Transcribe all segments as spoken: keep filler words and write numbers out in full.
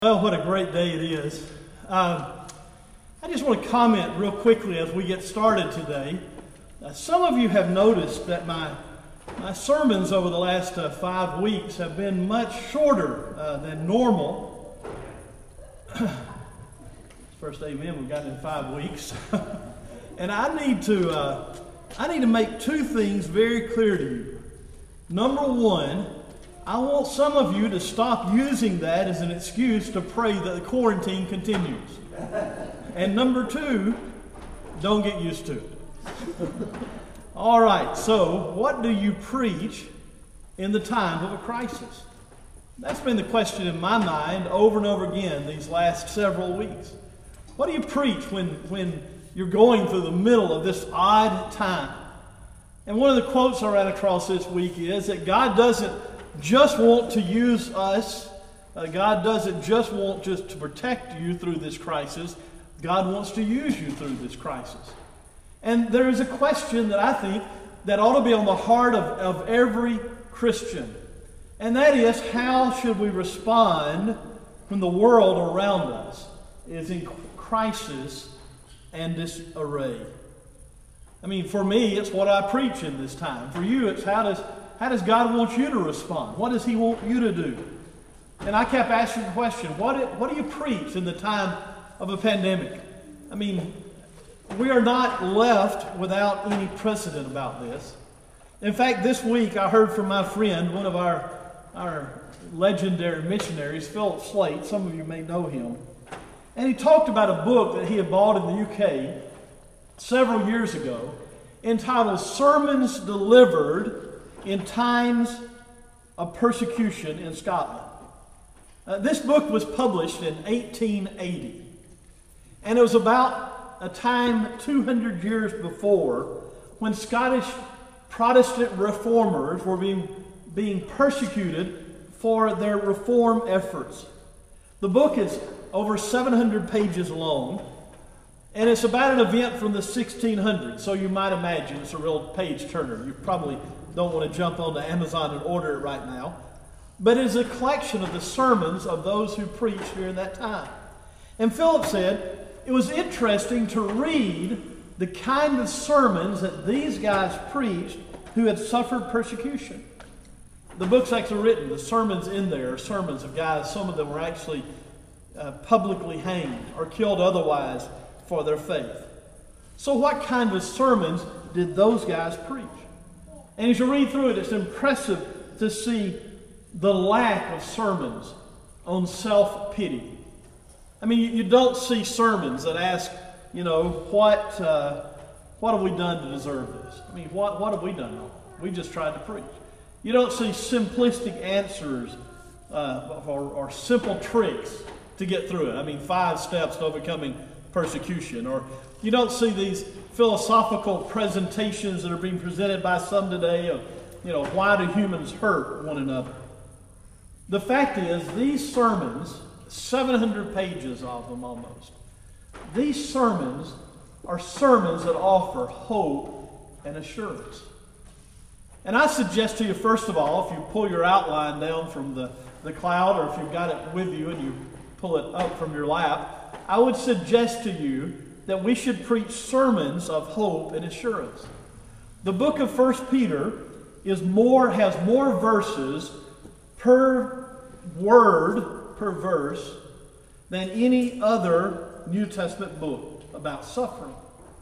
Well, what a great day it is. Um, I just want to comment real quickly as we get started today. Uh, some of you have noticed that my, my sermons over the last uh, five weeks have been much shorter uh, than normal. First amen we've gotten in five weeks. And I need to uh, I need to make two things very clear to you. Number one, I want some of you to stop using that as an excuse to pray that the quarantine continues. And number two, don't get used to it. All right, so what do you preach in the time of a crisis? That's been the question in my mind over and over again these last several weeks. What do you preach when, when you're going through the middle of this odd time? And one of the quotes I ran across this week is that God doesn't just want to use us. Uh, God doesn't just want just to protect you through this crisis. God wants to use you through this crisis. And there is a question that I think that ought to be on the heart of, of every Christian. And that is, how should we respond when the world around us is in crisis and disarray? I mean, for me, it's what I preach in this time. For you, it's how does How does God want you to respond? What does He want you to do? And I kept asking the question, what do, what do you preach in the time of a pandemic? I mean, we are not left without any precedent about this. In fact, this week I heard from my friend, one of our, our legendary missionaries, Philip Slate. Some of you may know him. And he talked about a book that he had bought in the U K several years ago entitled Sermons Delivered in Times of Persecution in Scotland. Uh, this book was published in eighteen eighty, and it was about a time two hundred years before when Scottish Protestant reformers were being, being persecuted for their reform efforts. The book is over seven hundred pages long, and it's about an event from the sixteen hundreds, so you might imagine it's a real page-turner. You probably don't want to jump onto Amazon and order it right now. But it is a collection of the sermons of those who preached during that time. And Philip said it was interesting to read the kind of sermons that these guys preached who had suffered persecution. The book's actually written, the sermons in there are sermons of guys, some of them were actually uh, publicly hanged or killed otherwise for their faith. So what kind of sermons did those guys preach? And as you read through it, it's impressive to see the lack of sermons on self-pity. I mean, you, you don't see sermons that ask, you know, what uh, what have we done to deserve this? I mean, what, what have we done wrong? We just tried to preach. You don't see simplistic answers uh, or, or simple tricks to get through it. I mean, five steps to overcoming persecution. Or you don't see these philosophical presentations that are being presented by some today of, you know, why do humans hurt one another? The fact is, these sermons, seven hundred pages of them almost, these sermons are sermons that offer hope and assurance. And I suggest to you, first of all, if you pull your outline down from the, the cloud, or if you've got it with you and you pull it up from your lap, I would suggest to you that we should preach sermons of hope and assurance. The book of First Peter is more has more verses per word, per verse, than any other New Testament book about suffering.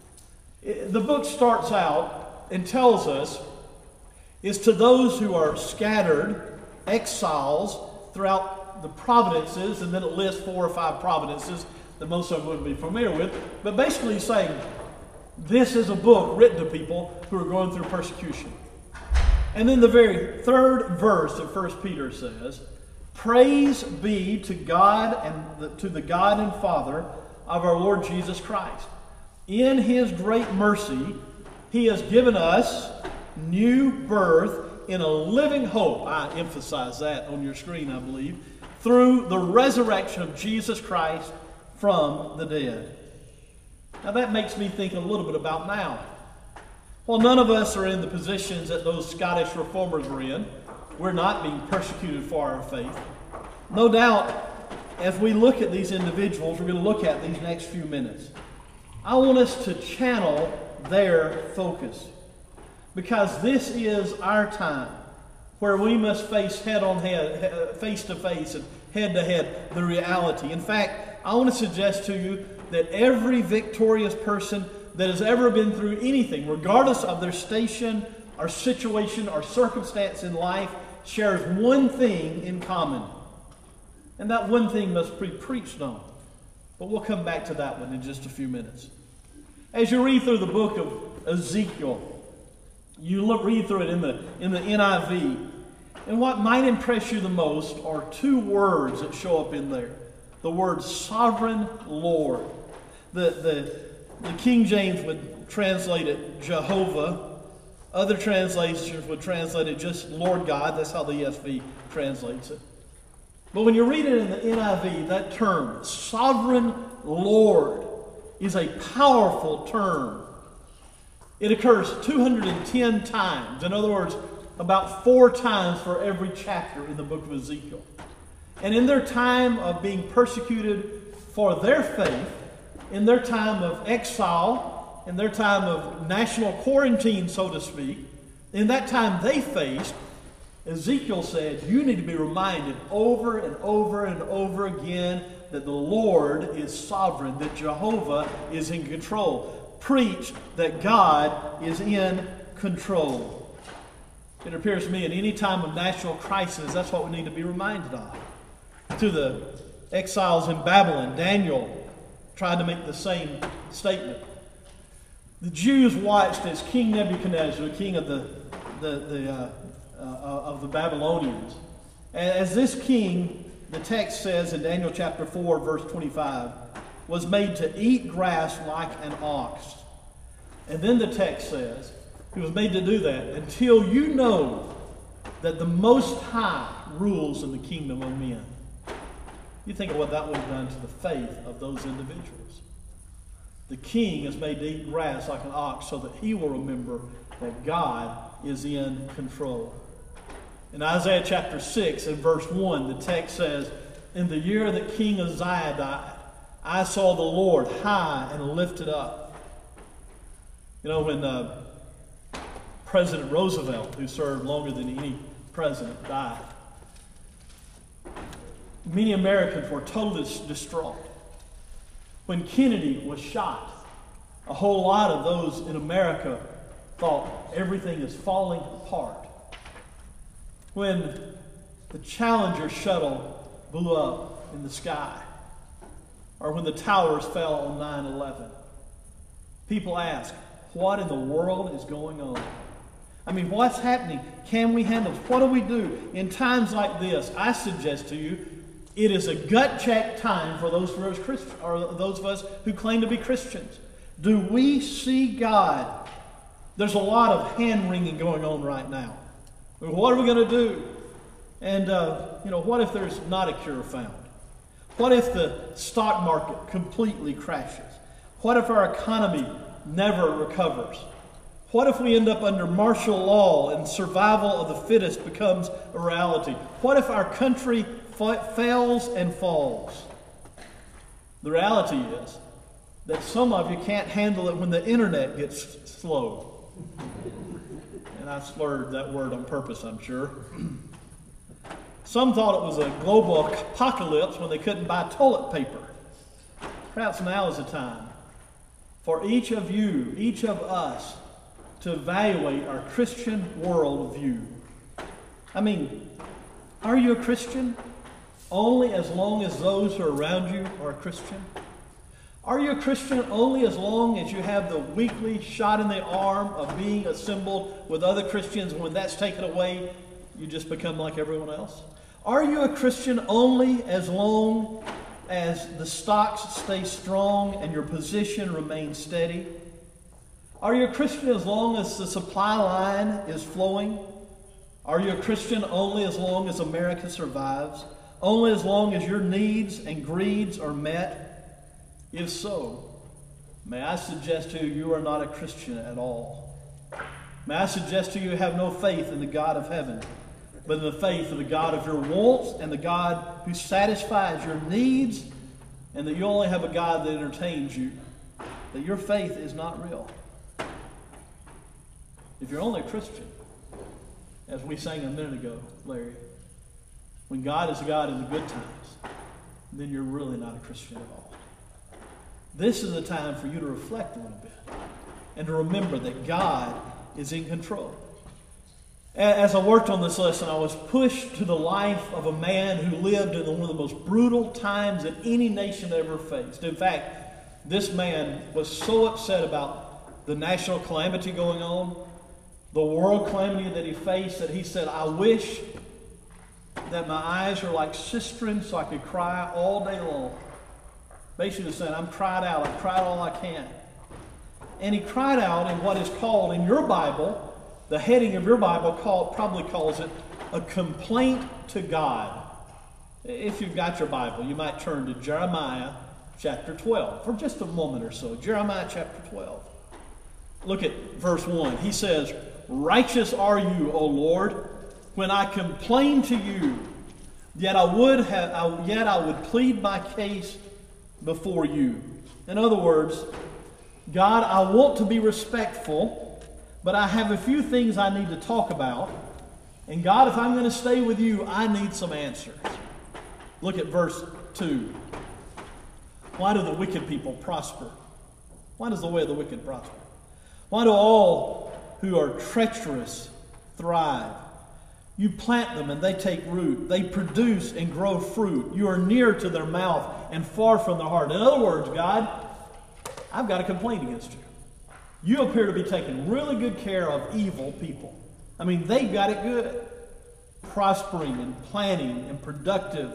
It, the book starts out and tells us is to those who are scattered, exiles throughout the provinces, and then it lists four or five provinces that most of them wouldn't be familiar with, but basically he's saying this is a book written to people who are going through persecution. And then the very third verse of First Peter says, "Praise be to God and the, to the God and Father of our Lord Jesus Christ. In His great mercy, He has given us new birth in a living hope." I emphasize that on your screen, I believe, "through the resurrection of Jesus Christ from the dead." Now that makes me think a little bit about now. Well, none of us are in the positions that those Scottish reformers were in. We're not being persecuted for our faith. No doubt as we look at these individuals we're going to look at these next few minutes, I want us to channel their focus. Because this is our time where we must face head on head, face to face and head to head the reality. In fact, I want to suggest to you that every victorious person that has ever been through anything, regardless of their station or situation or circumstance in life, shares one thing in common. And that one thing must be preached on. But we'll come back to that one in just a few minutes. As you read through the book of Ezekiel, you look, read through it in the, in the N I V, and what might impress you the most are two words that show up in there. The word sovereign Lord. The, the, the King James would translate it Jehovah. Other translations would translate it just Lord God. That's how the E S V translates it. But when you read it in the N I V, that term, sovereign Lord, is a powerful term. It occurs two hundred ten times. In other words, about four times for every chapter in the book of Ezekiel. And in their time of being persecuted for their faith, in their time of exile, in their time of national quarantine, so to speak, in that time they faced, Ezekiel said, you need to be reminded over and over and over again that the Lord is sovereign, that Jehovah is in control. Preach that God is in control. It appears to me at any time of national crisis, that's what we need to be reminded of. To the exiles in Babylon, Daniel tried to make the same statement. The Jews watched as King Nebuchadnezzar, the king of the, the, the uh, uh, of the Babylonians, as this king, the text says in Daniel chapter four, verse twenty-five, was made to eat grass like an ox. And then the text says, he was made to do that until you know that the Most High rules in the kingdom of men. You think of what that would have done to the faith of those individuals. The king is made to eat grass like an ox so that he will remember that God is in control. In Isaiah chapter six and verse one, the text says, in the year that King Uzziah died, I saw the Lord high and lifted up. You know, when uh, President Roosevelt, who served longer than any president, died, many Americans were totally distraught. When Kennedy was shot, a whole lot of those in America thought everything is falling apart. When the Challenger shuttle blew up in the sky, or when the towers fell on nine eleven, people ask, what in the world is going on? I mean, what's happening? Can we handle it? What do we do? In times like this, I suggest to you, it is a gut check time for those of us, Christ- or those of us who claim to be Christians. Do we see God? There's a lot of hand-wringing going on right now. What are we going to do? And, uh, you know, what if there's not a cure found? What if the stock market completely crashes? What if our economy never recovers? What if we end up under martial law and survival of the fittest becomes a reality? What if our country fa- fails and falls? The reality is that some of you can't handle it when the internet gets slow. And I slurred that word on purpose, I'm sure. Some thought it was a global apocalypse when they couldn't buy toilet paper. Perhaps now is the time for each of you, each of us, to evaluate our Christian worldview. I mean, are you a Christian only as long as those who are around you are a Christian? Are you a Christian only as long as you have the weekly shot in the arm of being assembled with other Christians, and when that's taken away, you just become like everyone else? Are you a Christian only as long as the stocks stay strong and your position remains steady? Are you a Christian as long as the supply line is flowing? Are you a Christian only as long as America survives? Only as long as your needs and greeds are met? If so, may I suggest to you, you are not a Christian at all. May I suggest to you, you have no faith in the God of heaven. but in the faith of the God of your wants and the God who satisfies your needs, and that you only have a God that entertains you, that your faith is not real. If you're only a Christian, as we sang a minute ago, Larry, when God is God in the good times, then you're really not a Christian at all. This is a time for you to reflect a little bit and to remember that God is in control. As I worked on this lesson, I was pushed to the life of a man who lived in one of the most brutal times that any nation ever faced. In fact, this man was so upset about the national calamity going on, the world calamity that he faced, that he said, I wish that my eyes are like cisterns so I could cry all day long. Basically saying, I'm cried out, I've cried all I can. And he cried out in what is called in your Bible, the heading of your Bible called, probably calls it a complaint to God. If you've got your Bible, you might turn to Jeremiah chapter twelve for just a moment or so. Jeremiah chapter twelve. Look at verse one. He says, Righteous are you, O Lord, when I complain to you, yet I would have, I, yet I would plead my case before you. In other words, God, I want to be respectful, but I have a few things I need to talk about. And God, if I'm going to stay with you, I need some answers. Look at verse two. Why do the wicked people prosper? Why does the way of the wicked prosper? Why do all who are treacherous thrive? You plant them and they take root. They produce and grow fruit. You are near to their mouth and far from their heart. In other words, God, I've got a complaint against you. You appear to be taking really good care of evil people. I mean, they've got it good. Prospering and planning and productive.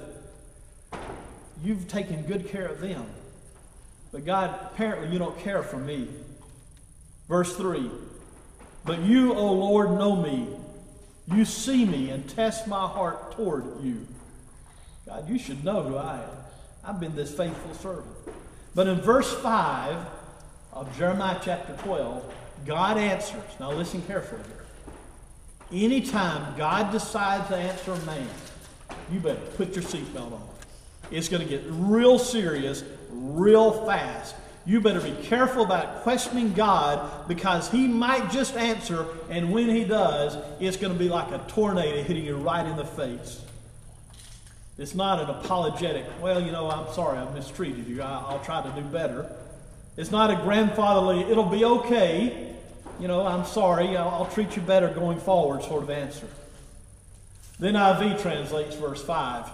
You've taken good care of them. But God, apparently you don't care for me. Verse three. But you, O Lord, know me. You see me and test my heart toward you. God, you should know who I am. I've been this faithful servant. But in verse five of Jeremiah chapter twelve, God answers. Now listen carefully here. Anytime God decides to answer a man, you better put your seatbelt on. It's going to get real serious, real fast. You better be careful about questioning God, because He might just answer, and when He does, it's going to be like a tornado hitting you right in the face. It's not an apologetic, well, you know, I'm sorry I mistreated you. I, I'll try to do better. It's not a grandfatherly, it'll be okay. You know, I'm sorry, I'll, I'll treat you better going forward sort of answer. The N I V translates verse five.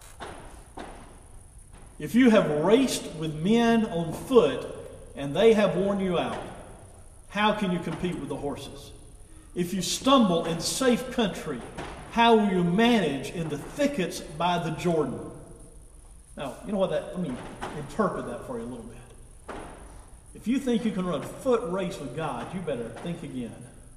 If you have raced with men on foot and they have worn you out, how can you compete with the horses? If you stumble in safe country, how will you manage in the thickets by the Jordan? Now, you know what that, let me interpret that for you a little bit. If you think you can run a foot race with God, you better think again.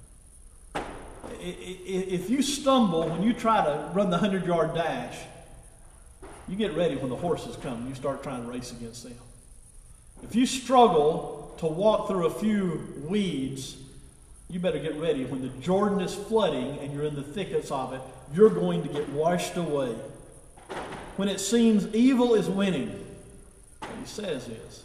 If you stumble when you try to run the hundred-yard dash, you get ready when the horses come and you start trying to race against them. If you struggle to walk through a few weeds, you better get ready. When the Jordan is flooding and you're in the thickets of it, you're going to get washed away. When it seems evil is winning, what he says is,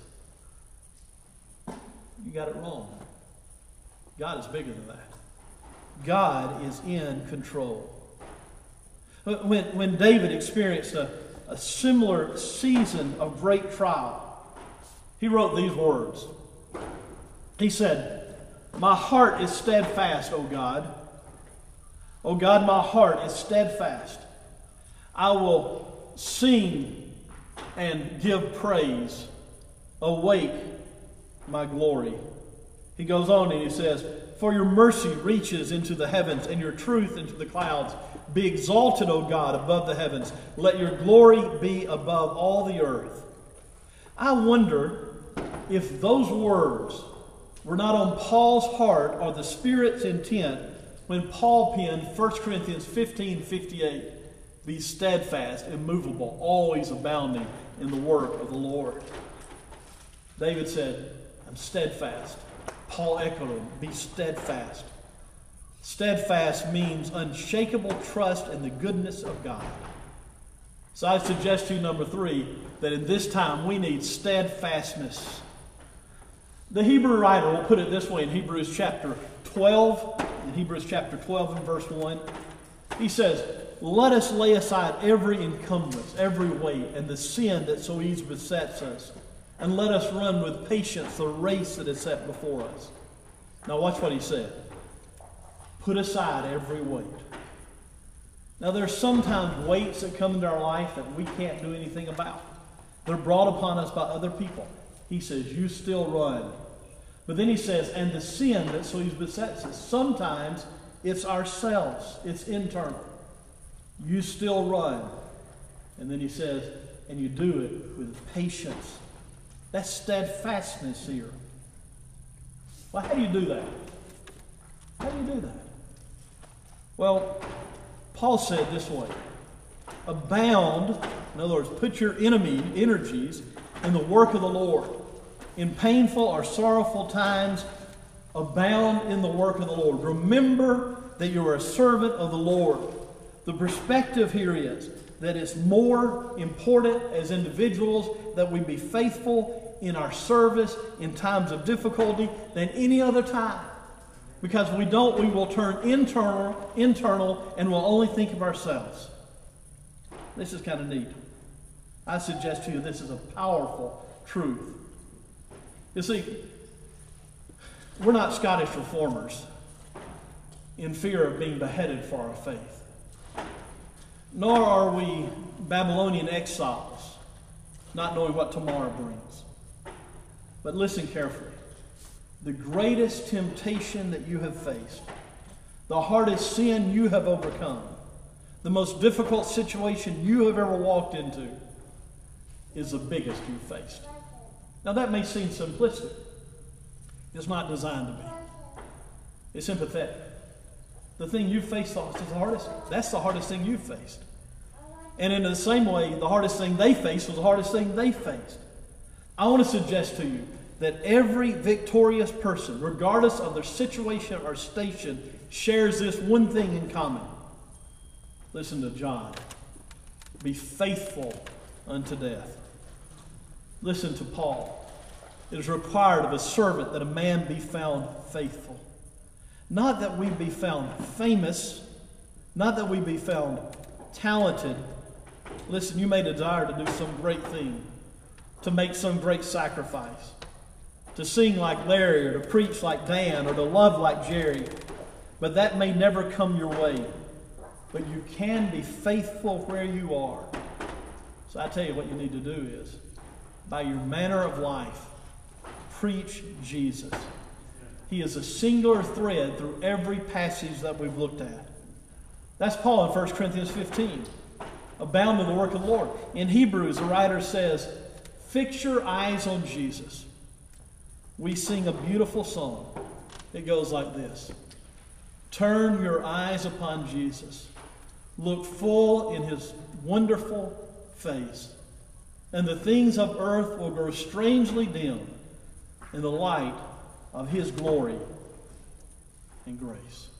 you got it wrong. God is bigger than that. God is in control. When, when David experienced a A similar season of great trial, he wrote these words. He said, My heart is steadfast, O God. O God, my heart is steadfast. I will sing and give praise. Awake, my glory. He goes on and he says, For your mercy reaches into the heavens and your truth into the clouds. Be exalted, O God, above the heavens. Let your glory be above all the earth. I wonder if those words were not on Paul's heart or the Spirit's intent when Paul penned First Corinthians fifteen fifty-eight. Be steadfast, immovable, always abounding in the work of the Lord. David said, I'm steadfast. Paul echoed him, be steadfast. Steadfast means unshakable trust in the goodness of God. So I suggest to you, number three, that in this time we need steadfastness. The Hebrew writer will put it this way in Hebrews chapter twelve, in Hebrews chapter twelve and verse one. He says, let us lay aside every encumbrance, every weight, and the sin that so easily besets us, and let us run with patience the race that is set before us. Now watch what he said. Put aside every weight. Now there's sometimes weights that come into our life that we can't do anything about. They're brought upon us by other people. He says, you still run. But then he says, and the sin that so easily besets us. Sometimes it's ourselves. It's internal. You still run. And then he says, and you do it with patience. That's steadfastness here. Well, how do you do that? How do you do that? Well, Paul said this way. Abound, in other words, put your enemy energies in the work of the Lord. In painful or sorrowful times, abound in the work of the Lord. Remember that you are a servant of the Lord. The perspective here is that it's more important as individuals that we be faithful in our service in times of difficulty than any other time. Because if we don't, we will turn internal, internal and will only think of ourselves. This is kind of neat. I suggest to you this is a powerful truth. You see, we're not Scottish reformers in fear of being beheaded for our faith. Nor are we Babylonian exiles, not knowing what tomorrow brings. But listen carefully. The greatest temptation that you have faced, the hardest sin you have overcome, the most difficult situation you have ever walked into is the biggest you've faced. Now that may seem simplistic. It's not designed to be. It's sympathetic. The thing you faced is the hardest. That's the hardest thing you faced. And in the same way, the hardest thing they faced was the hardest thing they faced. I want to suggest to you that every victorious person, regardless of their situation or station, shares this one thing in common. Listen to John. Be faithful unto death. Listen to Paul. It is required of a servant that a man be found faithful. Not that we be found famous, not that we be found talented. Listen, you may desire to do some great thing, to make some great sacrifice, to sing like Larry, or to preach like Dan, or to love like Jerry. But that may never come your way. But you can be faithful where you are. So I tell you what you need to do is, by your manner of life, preach Jesus. He is a singular thread through every passage that we've looked at. That's Paul in First Corinthians fifteen. Abound in the work of the Lord. In Hebrews, the writer says, fix your eyes on Jesus. We sing a beautiful song. It goes like this. Turn your eyes upon Jesus. Look full in his wonderful face. And the things of earth will grow strangely dim in the light of his glory and grace.